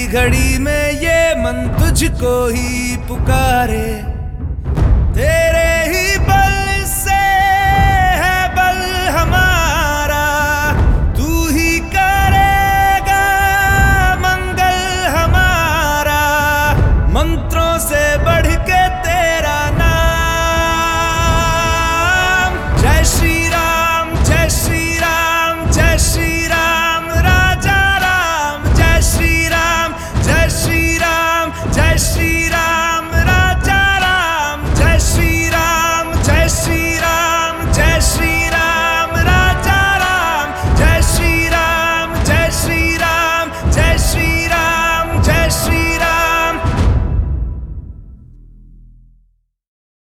घड़ी में ये मन तुझको ही पुकारे। तेरे ही बल से है बल हमारा, तू ही करेगा मंगल हमारा। मंत्रों से बढ़ के तेरा नाम। जय श्री राम, जय श्री राम, जय श्री राम, राजा राम। जय श्री राम, जय श्री राम, जय श्री